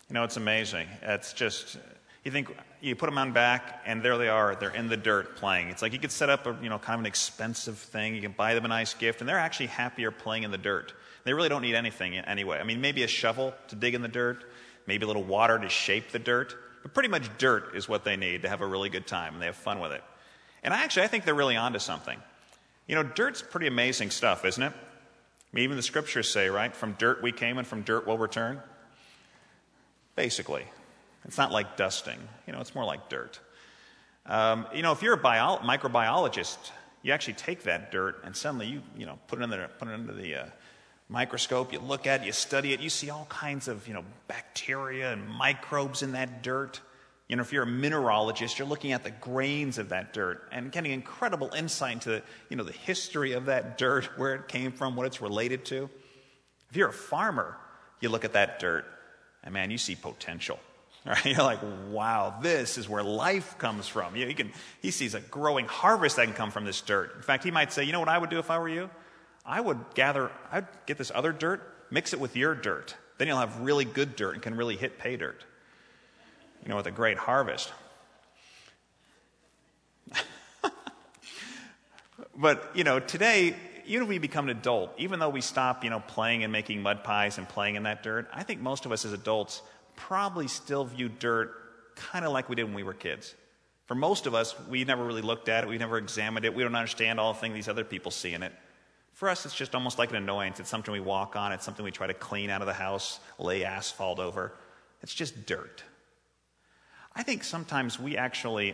It's amazing. It's just, you think, you put them on back, and there they are. They're in the dirt playing. It's like you could set up a, kind of an expensive thing. You can buy them a nice gift, and they're actually happier playing in the dirt. They really don't need anything anyway. I mean, maybe a shovel to dig in the dirt, maybe a little water to shape the dirt, but pretty much dirt is what they need to have a really good time, and they have fun with it. And I think they're really onto something. Dirt's pretty amazing stuff, isn't it? I mean, even the scriptures say, right, from dirt we came and from dirt we'll return. Basically. It's not like dusting. It's more like dirt. If you're a microbiologist, you actually take that dirt and suddenly you put it under the microscope, you look at it, you study it, you see all kinds of, bacteria and microbes in that dirt. If you're a mineralogist, you're looking at the grains of that dirt and getting incredible insight into, the history of that dirt, where it came from, what it's related to. If you're a farmer, you look at that dirt and, man, you see potential. Right? You're like, wow, this is where life comes from. He sees a growing harvest that can come from this dirt. In fact, he might say, what I would do if I were you? I'd get this other dirt, mix it with your dirt. Then you'll have really good dirt and can really hit pay dirt. With a great harvest. But, today, even if we become an adult, even though we stop, playing and making mud pies and playing in that dirt, I think most of us as adults probably still view dirt kind of like we did when we were kids. For most of us, we never really looked at it. We never examined it. We don't understand all the things these other people see in it. For us, it's just almost like an annoyance. It's something we walk on. It's something we try to clean out of the house, lay asphalt over. It's just dirt. I think sometimes we actually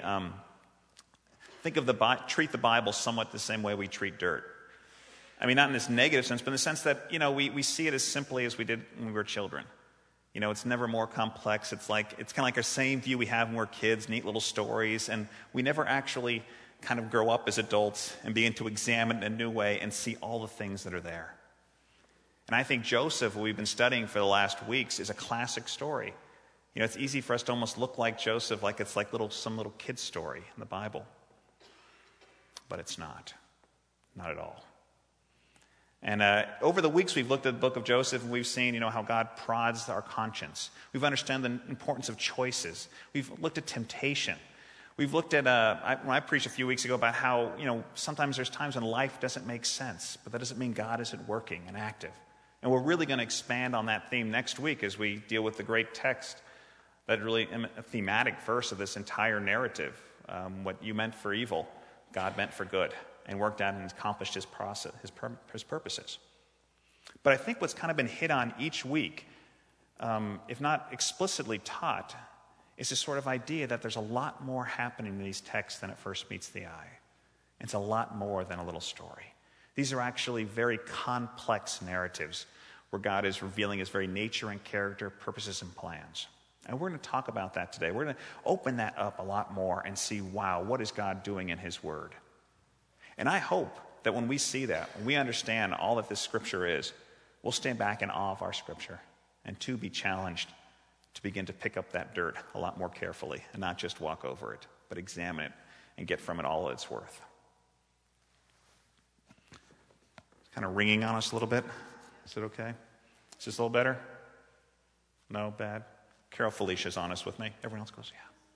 treat the Bible somewhat the same way we treat dirt. I mean, not in this negative sense, but in the sense that, we see it as simply as we did when we were children. It's never more complex. It's kind of like our same view we have when we're kids, neat little stories, and we never actually kind of grow up as adults and begin to examine it in a new way and see all the things that are there. And I think Joseph, who we've been studying for the last weeks, is a classic story. It's easy for us to almost look like Joseph, like it's like some little kid's story in the Bible. But it's not. Not at all. And over the weeks, we've looked at the book of Joseph, and we've seen, how God prods our conscience. We've understood the importance of choices. We've looked at temptation. We've looked at, when I preached a few weeks ago about how, sometimes there's times when life doesn't make sense, but that doesn't mean God isn't working and active. And we're really going to expand on that theme next week as we deal with the great text that really a thematic verse of this entire narrative. What you meant for evil, God meant for good, and worked out and accomplished his purposes. But I think what's kind of been hit on each week, if not explicitly taught, is this sort of idea that there's a lot more happening in these texts than at first meets the eye. It's a lot more than a little story. These are actually very complex narratives where God is revealing his very nature and character, purposes and plans. And we're going to talk about that today. We're going to open that up a lot more and see, wow, what is God doing in his word? And I hope that when we see that, when we understand all that this scripture is, we'll stand back in awe of our scripture and to be challenged to begin to pick up that dirt a lot more carefully and not just walk over it, but examine it and get from it all it's worth. It's kind of ringing on us a little bit. Is it okay? Is this a little better? No? Bad? Carol Felicia's honest with me. Everyone else goes, yeah.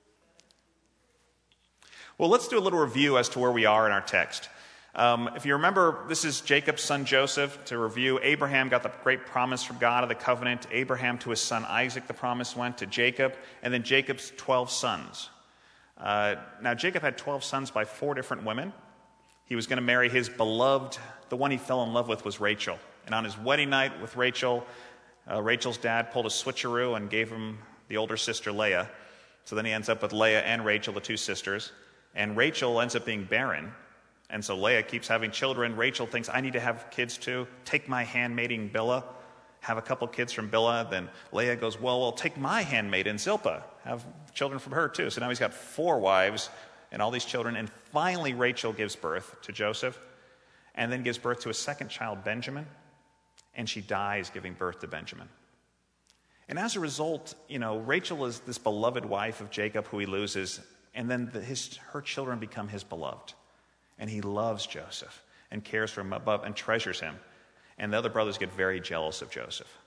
Well, let's do a little review as to where we are in our text. If you remember, this is Jacob's son Joseph. To review, Abraham got the great promise from God of the covenant. Abraham to his son Isaac, the promise went to Jacob, and then Jacob's 12 sons. Now, Jacob had 12 sons by 4 different women. He was going to marry his beloved. The one he fell in love with was Rachel. And on his wedding night with Rachel, Rachel's dad pulled a switcheroo and gave him the older sister Leah. So then he ends up with Leah and Rachel, the 2 sisters. And Rachel ends up being barren. And so Leah keeps having children. Rachel thinks, I need to have kids too. Take my handmaiden Bilhah. Have a couple kids from Bilhah. Then Leah goes, well, take my handmaiden Zilpah. Have children from her too. So now he's got 4 wives and all these children. And finally Rachel gives birth to Joseph. And then gives birth to a second child, Benjamin. And she dies giving birth to Benjamin. And as a result, Rachel is this beloved wife of Jacob who he loses. And then her children become his beloved. And he loves Joseph and cares for him above and treasures him. And the other brothers get very jealous of Joseph.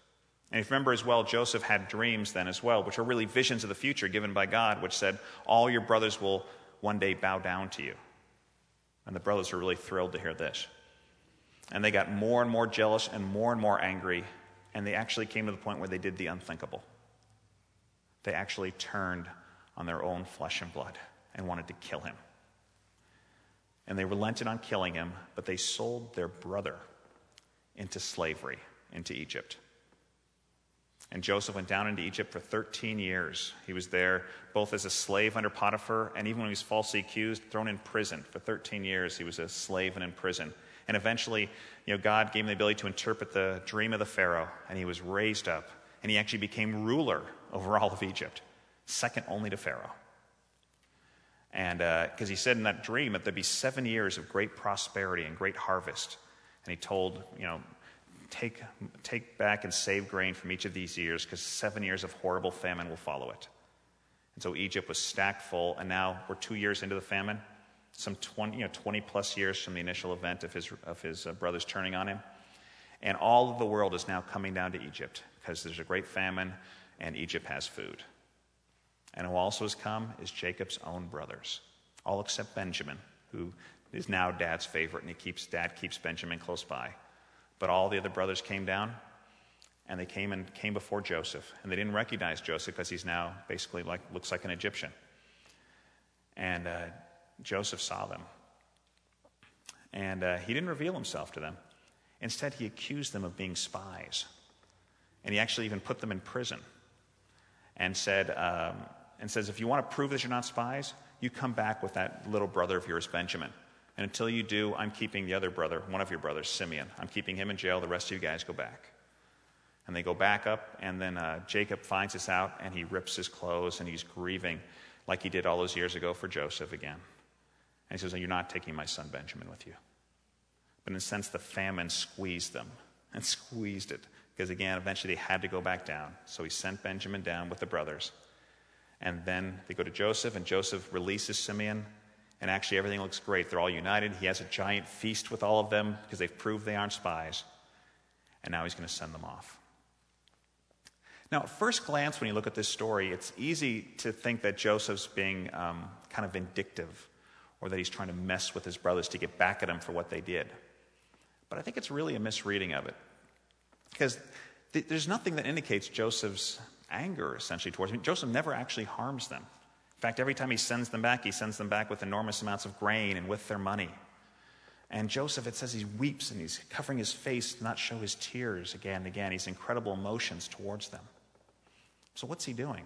And if you remember as well, Joseph had dreams then as well, which were really visions of the future given by God, which said, all your brothers will one day bow down to you. And the brothers were really thrilled to hear this. And they got more and more jealous and more angry, and they actually came to the point where they did the unthinkable. They actually turned on their own flesh and blood and wanted to kill him. And they relented on killing him, but they sold their brother into slavery, into Egypt. And Joseph went down into Egypt for 13 years. He was there both as a slave under Potiphar, and even when he was falsely accused, thrown in prison. For 13 years, he was a slave and in prison. And eventually, God gave him the ability to interpret the dream of the Pharaoh, and he was raised up, and he actually became ruler over all of Egypt, second only to Pharaoh. And because he said in that dream that there'd be 7 years of great prosperity and great harvest. And he told, take back and save grain from each of these years, because 7 years of horrible famine will follow it. And so Egypt was stacked full, and now we're 2 years into the famine, some 20 plus years from the initial event of his brothers turning on him. And all of the world is now coming down to Egypt, because there's a great famine, and Egypt has food. And who also has come is Jacob's own brothers, all except Benjamin, who is now Dad's favorite, and Dad keeps Benjamin close by. But all the other brothers came down, and they came before Joseph. And they didn't recognize Joseph because he's now basically looks like an Egyptian. And Joseph saw them. And he didn't reveal himself to them. Instead, he accused them of being spies. And he actually even put them in prison. And says, if you want to prove that you're not spies, you come back with that little brother of yours, Benjamin. And until you do, I'm keeping the other brother, one of your brothers, Simeon. I'm keeping him in jail. The rest of you guys go back. And they go back up, and then Jacob finds this out, and he rips his clothes, and he's grieving like he did all those years ago for Joseph again. And he says, you're not taking my son Benjamin with you. But in a sense, the famine squeezed them, and squeezed it. Because again, eventually they had to go back down. So he sent Benjamin down with the brothers. And then they go to Joseph, and Joseph releases Simeon. And actually everything looks great. They're all united. He has a giant feast with all of them because they've proved they aren't spies. And now he's going to send them off. Now, at first glance, when you look at this story, it's easy to think that Joseph's being kind of vindictive, or that he's trying to mess with his brothers to get back at them for what they did. But I think it's really a misreading of it. Because there's nothing that indicates Joseph's anger, essentially, towards them. Joseph never actually harms them. In fact, every time he sends them back with enormous amounts of grain and with their money. And Joseph, it says he weeps and he's covering his face to not show his tears again and again. He's incredible emotions towards them. So what's he doing?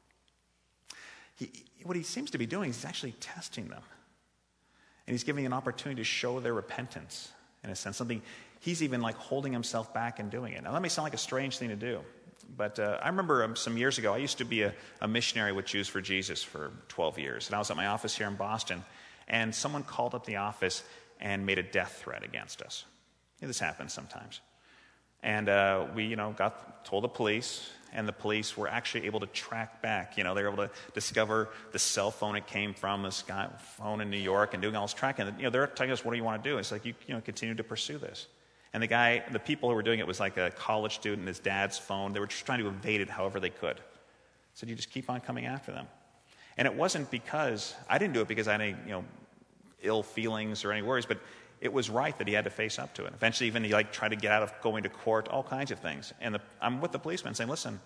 What he seems to be doing is he's actually testing them. And he's giving an opportunity to show their repentance, in a sense. Something he's even like holding himself back and doing it. Now, that may sound like a strange thing to do. But I remember some years ago, I used to be a missionary with Jews for Jesus for 12 years. And I was at my office here in Boston, and someone called up the office and made a death threat against us. This happens sometimes. And we, told the police, and the police were actually able to track back. They were able to discover the cell phone it came from, this guy phone in New York, and doing all this tracking. They're telling us, what do you want to do? It's like, continue to pursue this. And the people who were doing it was like a college student, his dad's phone. They were just trying to evade it however they could. So you just keep on coming after them. And it wasn't because, I didn't do it because I had any, ill feelings or any worries, but it was right that he had to face up to it. Eventually even he tried to get out of going to court, all kinds of things. And I'm with the policeman saying, listen,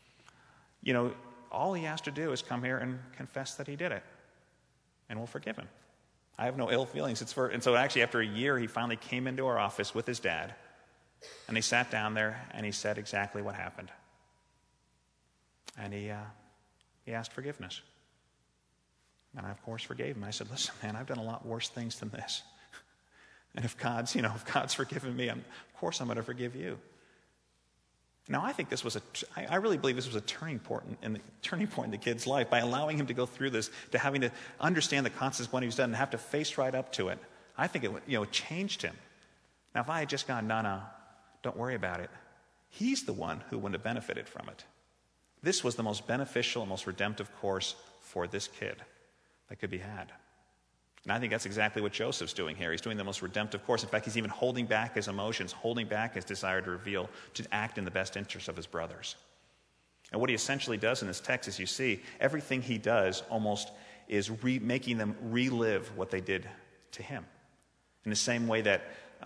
all he has to do is come here and confess that he did it. And we'll forgive him. I have no ill feelings. And so actually after a year, he finally came into our office with his dad. And he sat down there and he said exactly what happened. And he asked forgiveness. And I, of course, forgave him. I said, listen, man, I've done a lot worse things than this. And if God's forgiven me, of course I'm going to forgive you. Now, I think I really believe this was a turning point in the kid's life by allowing him to go through this, to having to understand the consequences of what he's done and have to face right up to it. I think it changed him. Now, if I had just gone, no, don't worry about it, he's the one who wouldn't have benefited from it. This was the most beneficial and most redemptive course for this kid that could be had. And I think that's exactly what Joseph's doing here. He's doing the most redemptive course. In fact, he's even holding back his emotions, holding back his desire to reveal, to act in the best interest of his brothers. And what he essentially does in this text, as you see, everything he does almost is making them relive what they did to him. In the same way that,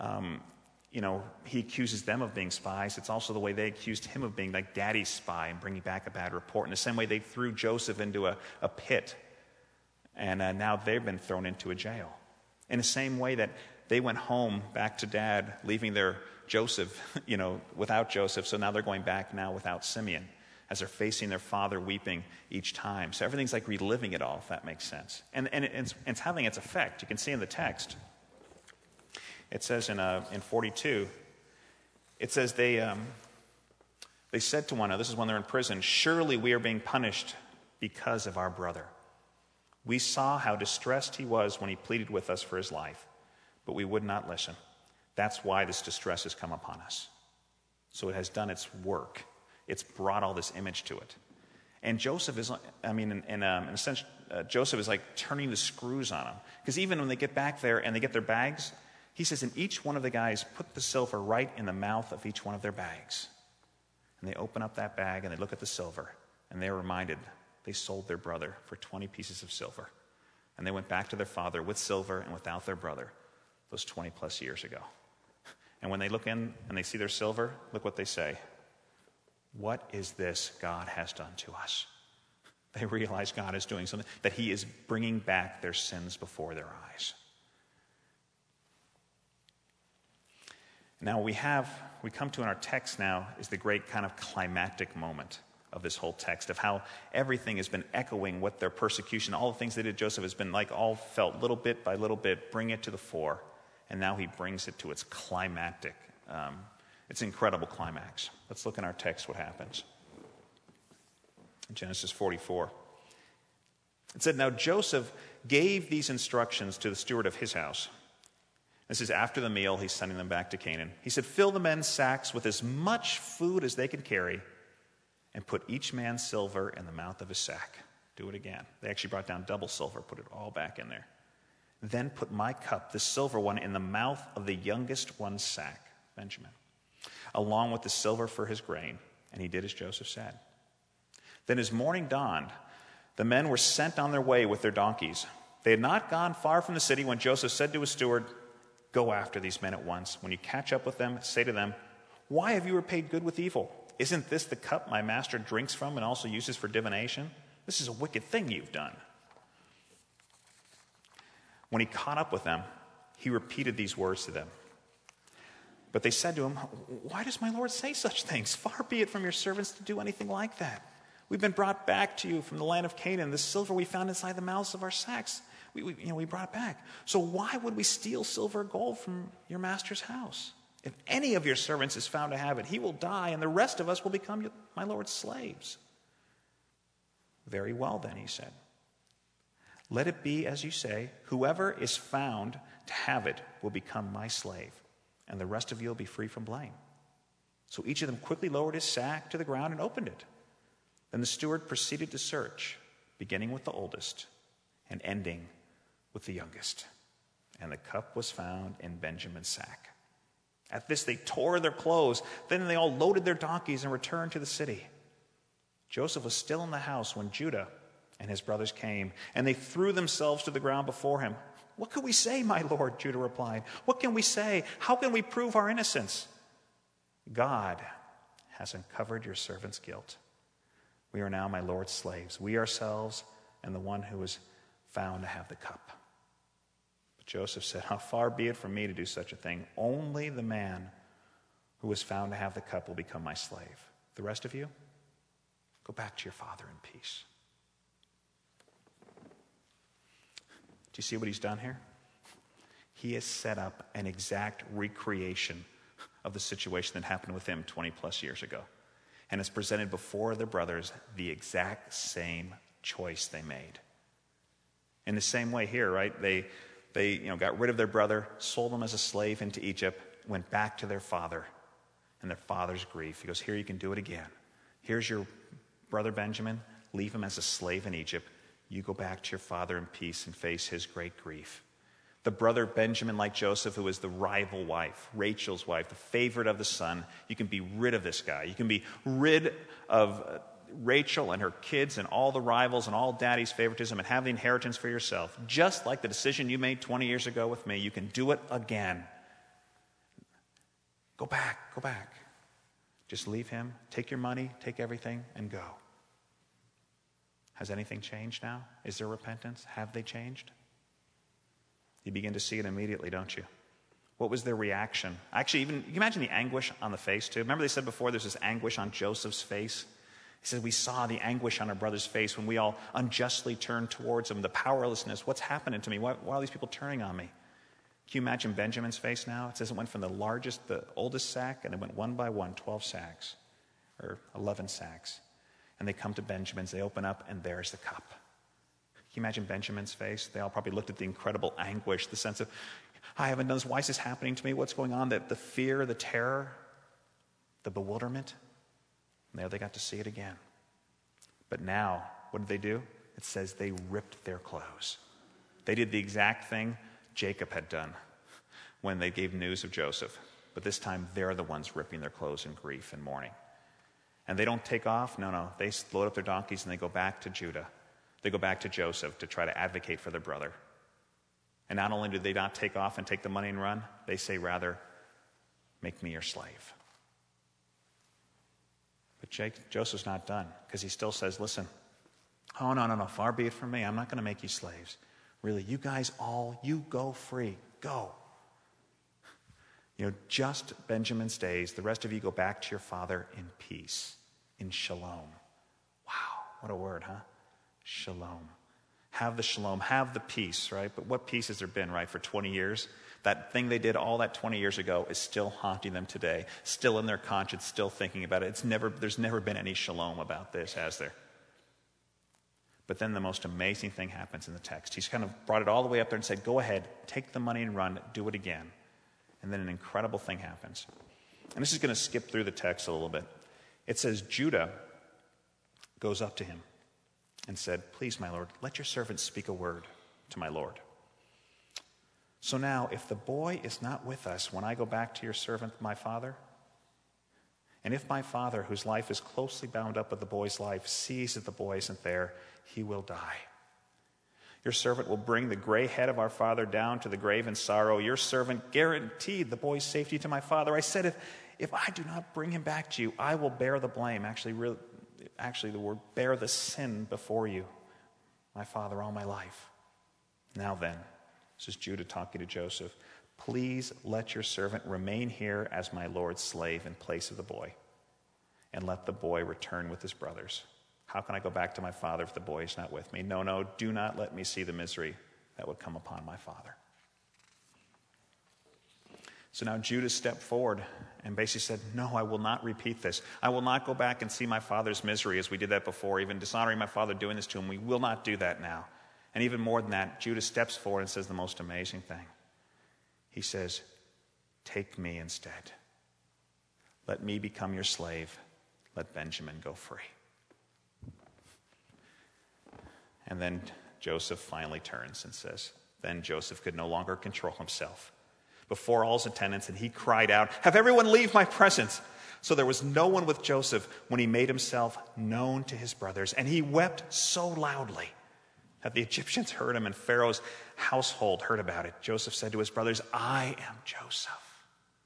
he accuses them of being spies, it's also the way they accused him of being like daddy's spy and bringing back a bad report. In the same way they threw Joseph into a pit, and now they've been thrown into a jail. In the same way that they went home back to dad, leaving their Joseph, without Joseph, so now they're going back now without Simeon, as they're facing their father weeping each time. So everything's like reliving it all, if that makes sense. And it's having its effect. You can see in the text. It says in 42, it says they said to one another, this is when they're in prison, surely we are being punished because of our brother. We saw how distressed he was when he pleaded with us for his life, but we would not listen. That's why this distress has come upon us. So it has done its work. It's brought all this image to it. And Joseph is, in a sense, Joseph is like turning the screws on them. Because even when they get back there and they get their bags, he says, and each one of the guys put the silver right in the mouth of each one of their bags. And they open up that bag and they look at the silver. And they're reminded they sold their brother for 20 pieces of silver. And they went back to their father with silver and without their brother those 20 plus years ago. And when they look in and they see their silver, look what they say. What is this God has done to us? They realize God is doing something, that he is bringing back their sins before their eyes. Now we come to in our text now is the great kind of climactic moment of this whole text, of how everything has been echoing what their persecution, all the things they did to Joseph has been like all felt little bit by little bit, bring it to the fore. And now he brings it to its climactic, its incredible climax. Let's look in our text what happens. In Genesis 44. It said, now Joseph gave these instructions to the steward of his house. This is after the meal, he's sending them back to Canaan. He said, fill the men's sacks with as much food as they could carry and put each man's silver in the mouth of his sack. Do it again. They actually brought down double silver, put it all back in there. Then put my cup, the silver one, in the mouth of the youngest one's sack, Benjamin, along with the silver for his grain. And he did as Joseph said. Then as morning dawned, the men were sent on their way with their donkeys. They had not gone far from the city when Joseph said to his steward, go after these men at once. When you catch up with them, say to them, why have you repaid good with evil? Isn't this the cup my master drinks from and also uses for divination? This is a wicked thing you've done. When he caught up with them, he repeated these words to them. But they said to him, why does my Lord say such things? Far be it from your servants to do anything like that. We've been brought back to you from the land of Canaan. The silver we found inside the mouths of our sacks, we brought it back. So why would we steal silver or gold from your master's house? If any of your servants is found to have it, he will die, and the rest of us will become my Lord's slaves. Very well then, he said. Let it be as you say. Whoever is found to have it will become my slave, and the rest of you will be free from blame. So each of them quickly lowered his sack to the ground and opened it. Then the steward proceeded to search, beginning with the oldest and ending with the youngest. And the cup was found in Benjamin's sack. At this they tore their clothes. Then they all loaded their donkeys and returned to the city. Joseph was still in the house when Judah and his brothers came, and they threw themselves to the ground before him. What can we say, my lord? Judah replied. What can we say? How can we prove our innocence? God has uncovered your servant's guilt. We are now my lord's slaves, we ourselves and the one who was found to have the cup. But Joseph said, how far be it from me to do such a thing? Only the man who was found to have the cup will become my slave. The rest of you, go back to your father in peace. Do you see what he's done here? He has set up an exact recreation of the situation that happened with him 20 plus years ago. And has presented before their brothers the exact same choice they made. In the same way here, right? They got rid of their brother, sold him as a slave into Egypt, went back to their father and their father's grief. He goes, here, you can do it again. Here's your brother Benjamin. Leave him as a slave in Egypt. You go back to your father in peace and face his great grief. The brother Benjamin, like Joseph, who was the rival wife, Rachel's wife, the favorite of the son. You can be rid of this guy. You can be rid of Rachel and her kids and all the rivals and all daddy's favoritism and have the inheritance for yourself. Just like the decision you made 20 years ago with me, you can do it again. Go back. Just leave him, take your money, take everything, and go. Has anything changed now? Is there repentance? Have they changed? You begin to see it immediately, don't you? What was their reaction? Actually, even, you can imagine the anguish on the face too. Remember they said before there's this anguish on Joseph's face? He said, we saw the anguish on our brother's face when we all unjustly turned towards him, the powerlessness. What's happening to me? Why are these people turning on me? Can you imagine Benjamin's face now? It says it went from the oldest sack, and it went one by one, 12 sacks, or 11 sacks. And they come to Benjamin's, they open up, and there's the cup. Can you imagine Benjamin's face? They all probably looked at the incredible anguish, the sense of, I haven't done this. Why is this happening to me? What's going on? The fear, the terror, the bewilderment. And there they got to see it again. But now, what did they do? It says they ripped their clothes. They did the exact thing Jacob had done when they gave news of Joseph. But this time, they're the ones ripping their clothes in grief and mourning. And they don't take off. No. They load up their donkeys and they go back to Judah. They go back to Joseph to try to advocate for their brother. And not only do they not take off and take the money and run, they say rather, make me your slave. But Joseph's not done, because he still says, listen, no, far be it from me. I'm not going to make you slaves. Really, you guys you go free. Go. Just Benjamin's days, the rest of you go back to your father in peace, in shalom. Wow, what a word, huh? Shalom. Have the shalom, have the peace, right? But what peace has there been, right, for 20 years? That thing they did all that 20 years ago is still haunting them today, still in their conscience, still thinking about it. There's never been any shalom about this, has there? But then the most amazing thing happens in the text. He's kind of brought it all the way up there and said, go ahead, take the money and run, do it again. And then an incredible thing happens. And this is going to skip through the text a little bit. It says, Judah goes up to him and said, please, my lord, let your servant speak a word to my lord. So now, if the boy is not with us when I go back to your servant, my father, and if my father, whose life is closely bound up with the boy's life, sees that the boy isn't there, he will die. Your servant will bring the gray head of our father down to the grave in sorrow. Your servant guaranteed the boy's safety to my father. I said, if I do not bring him back to you, I will bear the blame. Actually, the word bear the sin before you, my father, all my life. Now then, this is Judah talking to Joseph, please let your servant remain here as my lord's slave in place of the boy, and let the boy return with his brothers. How can I go back to my father if the boy is not with me? No, do not let me see the misery that would come upon my father. So now Judah stepped forward and basically said, no, I will not repeat this. I will not go back and see my father's misery as we did that before, even dishonoring my father, doing this to him. We will not do that now. And even more than that, Judah steps forward and says the most amazing thing. He says, take me instead. Let me become your slave. Let Benjamin go free. And then Joseph finally turns and says, then Joseph could no longer control himself before all his attendants, and he cried out, have everyone leave my presence. So there was no one with Joseph when he made himself known to his brothers, and he wept so loudly that the Egyptians heard him and Pharaoh's household heard about it. Joseph said to his brothers, I am Joseph.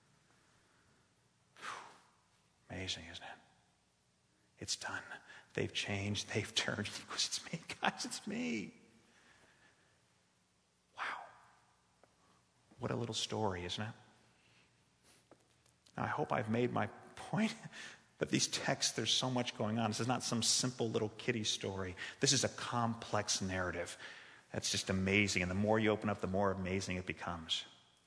Whew. Amazing, isn't it? It's done. They've changed. They've turned. He goes, it's me, guys. It's me. Wow. What a little story, isn't it? Now, I hope I've made my point. But these texts, there's so much going on. This is not some simple little kiddie story. This is a complex narrative. That's just amazing. And the more you open up, the more amazing it becomes.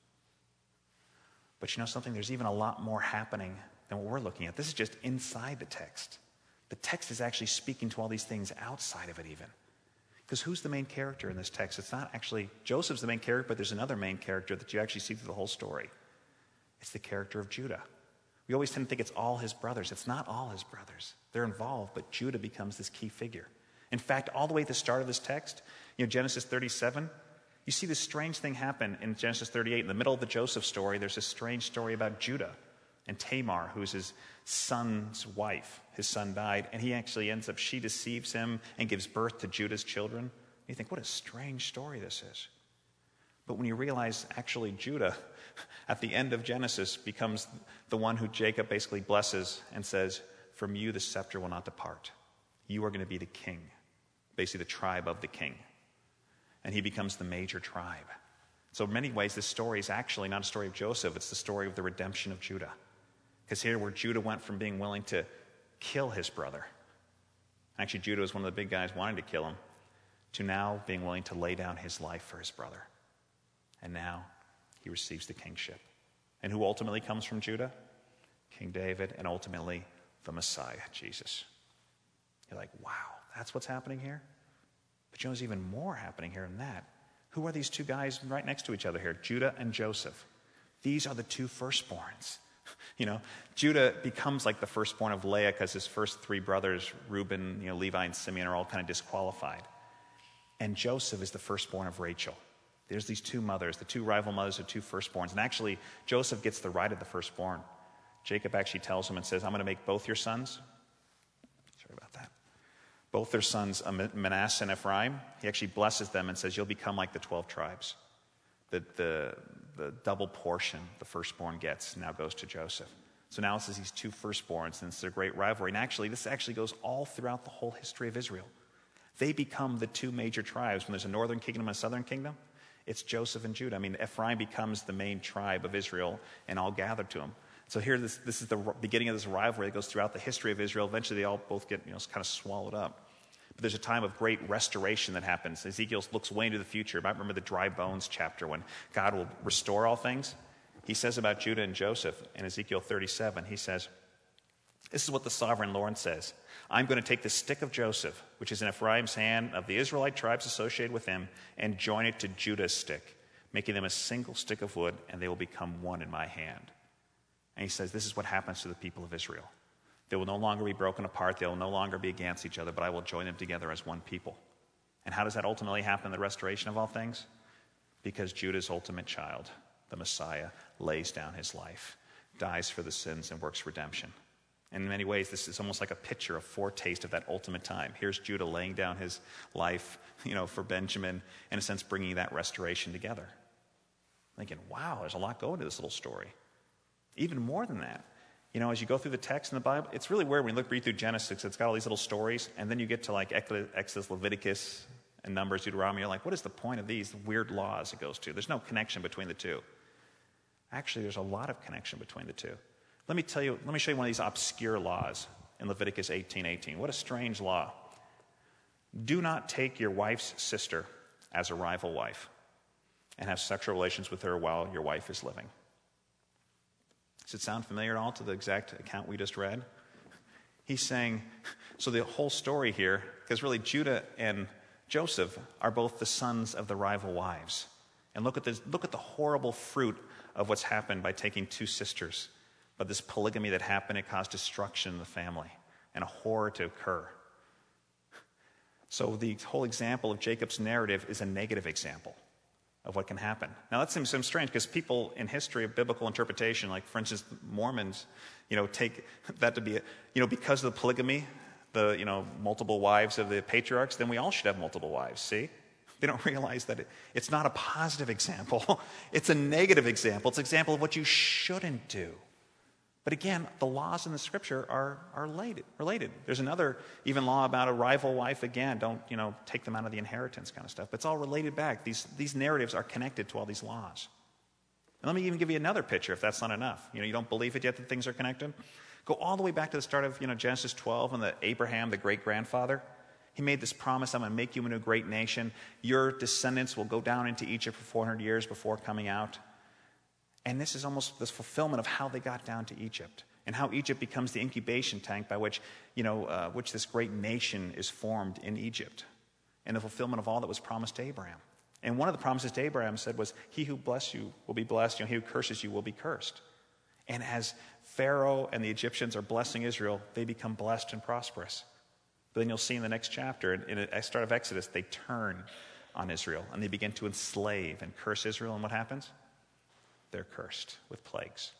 But you know something? There's even a lot more happening than what we're looking at. This is just inside the text. The text is actually speaking to all these things outside of it even. Because who's the main character in this text? It's not actually, Joseph's the main character, but there's another main character that you actually see through the whole story. It's the character of Judah. We always tend to think it's all his brothers. It's not all his brothers. They're involved, but Judah becomes this key figure. In fact, all the way at the start of this text, Genesis 37, You see this strange thing happen in Genesis 38. In the middle of the Joseph story, there's this strange story about Judah and Tamar, who's his son's wife. His son died, and she deceives him and gives birth to Judah's children. And you think, what a strange story this is. But when you realize actually Judah, at the end of Genesis, becomes the one who Jacob basically blesses and says, from you the scepter will not depart. You are going to be the king, basically the tribe of the king. And he becomes the major tribe. So in many ways, this story is actually not a story of Joseph. It's the story of the redemption of Judah. Because here where Judah went from being willing to kill his brother, actually Judah was one of the big guys wanting to kill him, to now being willing to lay down his life for his brother. And now he receives the kingship. And who ultimately comes from Judah? King David, and ultimately the Messiah, Jesus. You're like, wow, that's what's happening here? But you know, there's even more happening here than that. Who are these two guys right next to each other here? Judah and Joseph. These are the two firstborns. You know, Judah becomes like the firstborn of Leah because his first three brothers, Reuben, Levi, and Simeon, are all kind of disqualified. And Joseph is the firstborn of Rachel. There's these two mothers, the two rival mothers of two firstborns. And actually, Joseph gets the right of the firstborn. Jacob actually tells him and says, I'm going to make both your sons. Sorry about that. Both their sons, Manasseh and Ephraim, he actually blesses them and says, you'll become like the 12 tribes. The double portion the firstborn gets now goes to Joseph. So now it says these two firstborns, and it's their great rivalry. And actually, this actually goes all throughout the whole history of Israel. They become the two major tribes. When there's a northern kingdom and a southern kingdom, it's Joseph and Judah. I mean, Ephraim becomes the main tribe of Israel, and all gathered to him. So here, this is the beginning of this rivalry that goes throughout the history of Israel. Eventually, they all both get kind of swallowed up. But there's a time of great restoration that happens. Ezekiel looks way into the future. You might remember the dry bones chapter when God will restore all things. He says about Judah and Joseph in Ezekiel 37, he says, this is what the sovereign Lord says. I'm going to take the stick of Joseph, which is in Ephraim's hand, of the Israelite tribes associated with him, and join it to Judah's stick, making them a single stick of wood, and they will become one in my hand. And he says, this is what happens to the people of Israel. They will no longer be broken apart. They will no longer be against each other, but I will join them together as one people. And how does that ultimately happen in the restoration of all things? Because Judah's ultimate child, the Messiah, lays down his life, dies for the sins, and works redemption. And in many ways, this is almost like a picture, a foretaste of that ultimate time. Here's Judah laying down his life, for Benjamin, in a sense, bringing that restoration together. Thinking, wow, there's a lot going to this little story. Even more than that, as you go through the text in the Bible, it's really weird when you read through Genesis. It's got all these little stories, and then you get to like Exodus, Leviticus, and Numbers, Deuteronomy. You're like, what is the point of these weird laws it goes to? There's no connection between the two. Actually, there's a lot of connection between the two. Let me show you one of these obscure laws in Leviticus 18:18. What a strange law. Do not take your wife's sister as a rival wife and have sexual relations with her while your wife is living. Does it sound familiar at all to the exact account we just read? He's saying, so the whole story here, because really Judah and Joseph are both the sons of the rival wives. And look at the horrible fruit of what's happened by taking two sisters. But this polygamy that happened, it caused destruction in the family and a horror to occur. So the whole example of Jacob's narrative is a negative example of what can happen. Now that seems strange because people in history of biblical interpretation, like for instance Mormons, take that to be, because of the polygamy, the multiple wives of the patriarchs, then we all should have multiple wives. See, they don't realize that it's not a positive example; it's a negative example. It's an example of what you shouldn't do. But again, the laws in the Scripture are related. There's another even law about a rival wife. Again, don't take them out of the inheritance kind of stuff. But it's all related back. These narratives are connected to all these laws. And let me even give you another picture, if that's not enough. You don't believe it yet that things are connected. Go all the way back to the start of Genesis 12 and Abraham, the great grandfather. He made this promise: I'm going to make you into a great nation. Your descendants will go down into Egypt for 400 years before coming out. And this is almost this fulfillment of how they got down to Egypt and how Egypt becomes the incubation tank by which this great nation is formed in Egypt, and the fulfillment of all that was promised to Abraham. And one of the promises to Abraham said was, he who blesses you will be blessed, he who curses you will be cursed. And as Pharaoh and the Egyptians are blessing Israel, they become blessed and prosperous. But then you'll see in the next chapter, in the start of Exodus, they turn on Israel, and they begin to enslave and curse Israel, and what happens? They're cursed with plagues.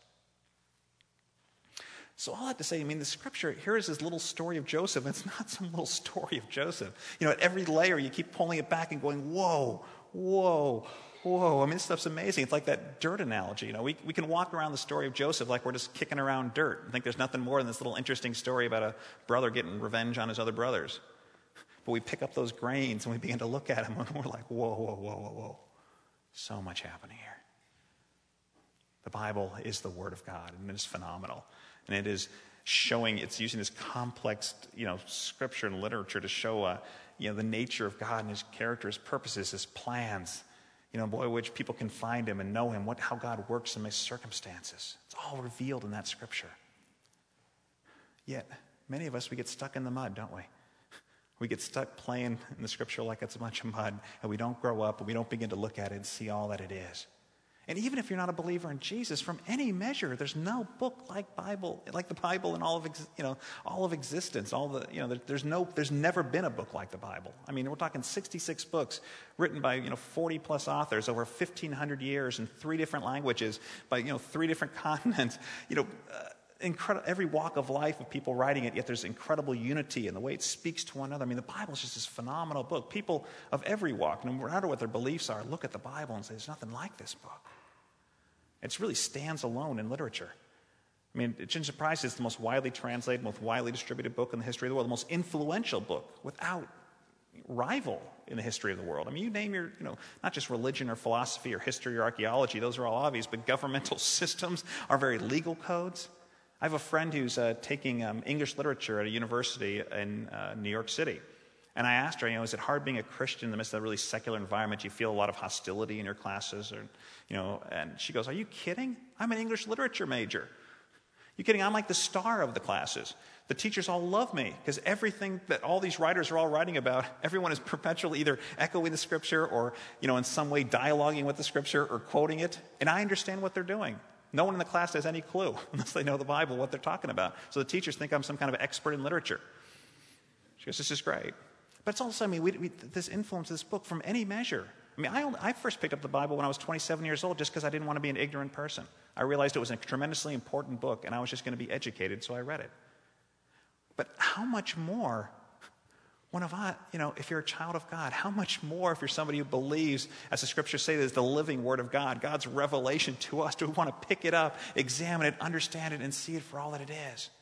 So all that to say, the scripture, here is this little story of Joseph. It's not some little story of Joseph. At every layer, you keep pulling it back and going, whoa, whoa, whoa. This stuff's amazing. It's like that dirt analogy. We can walk around the story of Joseph like we're just kicking around dirt and think there's nothing more than this little interesting story about a brother getting revenge on his other brothers. But we pick up those grains and we begin to look at them and we're like, whoa, whoa, whoa, whoa, whoa. So much happening here. The Bible is the Word of God, and it is phenomenal. And it is showing, it's using this complex, scripture and literature to show, the nature of God and His character, His purposes, His plans. Which people can find Him and know Him, how God works in His circumstances. It's all revealed in that scripture. Yet, many of us, we get stuck in the mud, don't we? We get stuck playing in the scripture like it's a bunch of mud, and we don't grow up, and we don't begin to look at it and see all that it is. And even if you're not a believer in Jesus, from any measure, there's no book like the Bible in all of existence. There's never been a book like the Bible. We're talking 66 books written by 40 plus authors over 1,500 years in 3 different languages by 3 different continents. Incredible, every walk of life of people writing it, yet there's incredible unity in the way it speaks to one another. The Bible is just this phenomenal book. People of every walk, no matter what their beliefs are, look at the Bible and say, there's nothing like this book. It really stands alone in literature. It shouldn't surprise you, it's the most widely translated, most widely distributed book in the history of the world, the most influential book without rival in the history of the world. You name your, not just religion or philosophy or history or archaeology, those are all obvious, but governmental systems, our very legal codes. I have a friend who's taking English literature at a university in New York City. And I asked her, is it hard being a Christian in the midst of a really secular environment? You feel a lot of hostility in your classes? And she goes, are you kidding? I'm an English literature major. You kidding? I'm like the star of the classes. The teachers all love me because everything that all these writers are all writing about, everyone is perpetually either echoing the scripture or, in some way dialoguing with the scripture or quoting it. And I understand what they're doing. No one in the class has any clue, unless they know the Bible, what they're talking about. So the teachers think I'm some kind of expert in literature. She goes, this is great. But it's also, this influence of this book from any measure. I first picked up the Bible when I was 27 years old just because I didn't want to be an ignorant person. I realized it was a tremendously important book, and I was just going to be educated, so I read it. But how much more, if you're a child of God, how much more if you're somebody who believes, as the scriptures say, is the living Word of God, God's revelation to us, do we want to pick it up, examine it, understand it, and see it for all that it is?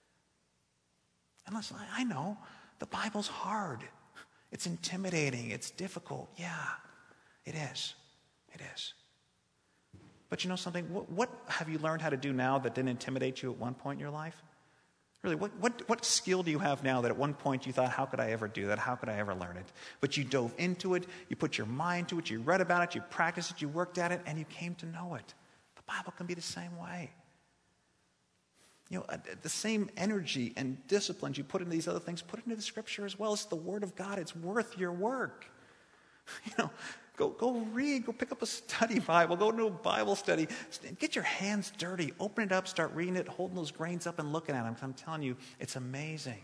And listen, I know the Bible's hard. It's intimidating. It's difficult. Yeah, it is. It is. But you know something? What have you learned how to do now that didn't intimidate you at one point in your life? Really, what skill do you have now that at one point you thought, how could I ever do that? How could I ever learn it? But you dove into it, you put your mind to it, you read about it, you practiced it, you worked at it, and you came to know it. The Bible can be the same way. The same energy and disciplines you put into these other things, put into the scripture as well. It's the Word of God. It's worth your work. Go read. Go pick up a study Bible. Go to a Bible study. Get your hands dirty. Open it up. Start reading it. Holding those grains up and looking at them. I'm telling you, it's amazing.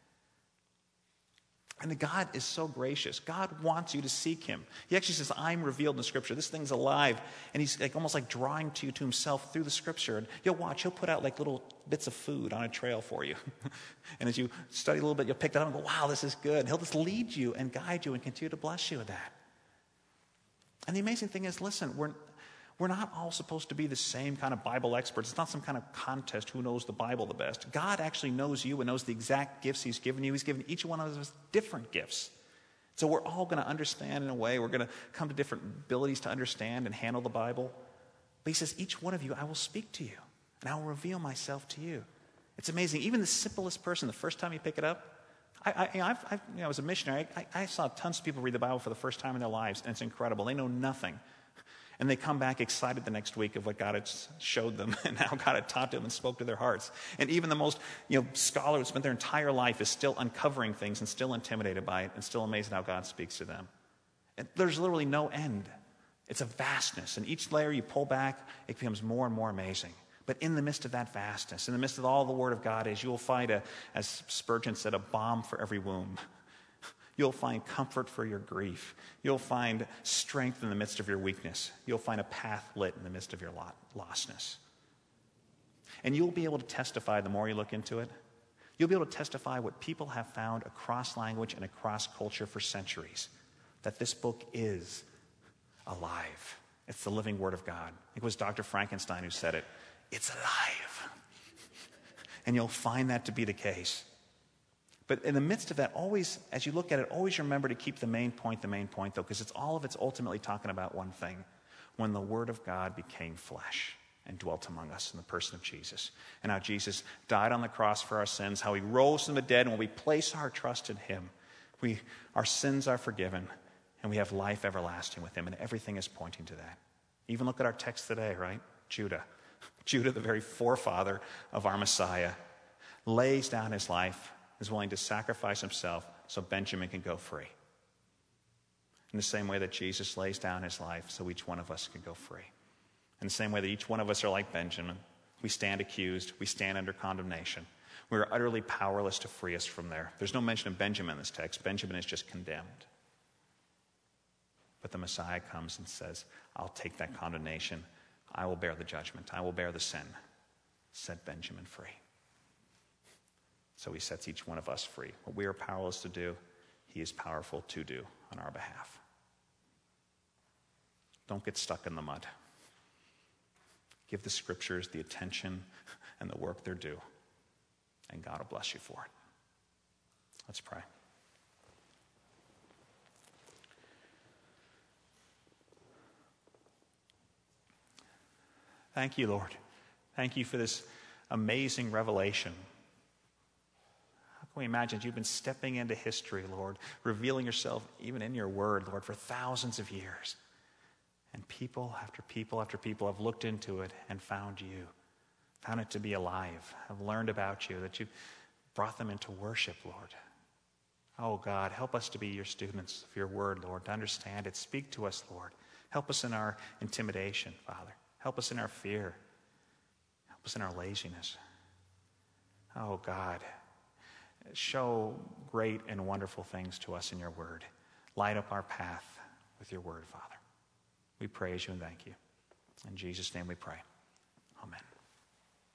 And God is so gracious. God wants you to seek Him. He actually says, I'm revealed in the Scripture. This thing's alive. And He's almost like drawing you to Himself through the Scripture. And you'll watch. He'll put out like little bits of food on a trail for you. And as you study a little bit, you'll pick that up and go, wow, this is good. And He'll just lead you and guide you and continue to bless you with that. And the amazing thing is, listen, we're not all supposed to be the same kind of Bible experts. It's not some kind of contest who knows the Bible the best. God actually knows you and knows the exact gifts He's given you. He's given each one of us different gifts. So we're all going to understand in a way. We're going to come to different abilities to understand and handle the Bible. But He says, each one of you, I will speak to you, and I will reveal myself to you. It's amazing. Even the simplest person, the first time you pick it up, as a missionary, I saw tons of people read the Bible for the first time in their lives, and it's incredible. They know nothing. And they come back excited the next week of what God had showed them and how God had taught them and spoke to their hearts. And even the most scholar who spent their entire life is still uncovering things and still intimidated by it and still amazed at how God speaks to them. And there's literally no end. It's a vastness. And each layer you pull back, it becomes more and more amazing. But in the midst of that vastness, in the midst of all the Word of God is, you will find, as Spurgeon said, a balm for every wound. You'll find comfort for your grief. You'll find strength in the midst of your weakness. You'll find a path lit in the midst of your lostness. And you'll be able to testify, the more you look into it, you'll be able to testify what people have found across language and across culture for centuries, that this book is alive. It's the living Word of God. It was Dr. Frankenstein who said it. It's alive. And you'll find that to be the case. But in the midst of that, always, as you look at it, always remember to keep the main point, though, because it's ultimately talking about one thing. When the Word of God became flesh and dwelt among us in the person of Jesus. And how Jesus died on the cross for our sins, how he rose from the dead, and when we place our trust in him, our sins are forgiven, and we have life everlasting with him, and everything is pointing to that. Even look at our text today, right? Judah. Judah, the very forefather of our Messiah, lays down his life, is willing to sacrifice himself so Benjamin can go free. In the same way that Jesus lays down his life so each one of us can go free. In the same way that each one of us are like Benjamin, we stand accused, we stand under condemnation. We are utterly powerless to free us from there. There's no mention of Benjamin in this text. Benjamin is just condemned. But the Messiah comes and says, I'll take that condemnation. I will bear the judgment. I will bear the sin. Set Benjamin free. So he sets each one of us free. What we are powerless to do, he is powerful to do on our behalf. Don't get stuck in the mud. Give the scriptures the attention and the work they're due, and God will bless you for it. Let's pray. Thank you, Lord. Thank you for this amazing revelation. How can we imagine you've been stepping into history, Lord, revealing yourself even in your word, Lord, for thousands of years. And people after people after people have looked into it and found you, found it to be alive, have learned about you, that you brought them into worship, Lord. Oh, God, help us to be your students of your word, Lord, to understand it. Speak to us, Lord. Help us in our intimidation, Father. Help us in our fear. Help us in our laziness. Oh, God, show great and wonderful things to us in your word. Light up our path with your word, Father. We praise you and thank you. In Jesus' name we pray. Amen.